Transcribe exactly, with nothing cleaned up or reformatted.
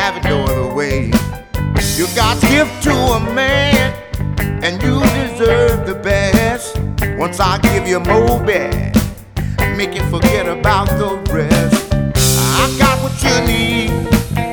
have it no other way. You got gift to a man, and you deserve the best. Once I give you Moby, make you forget about the rest. I got what you need,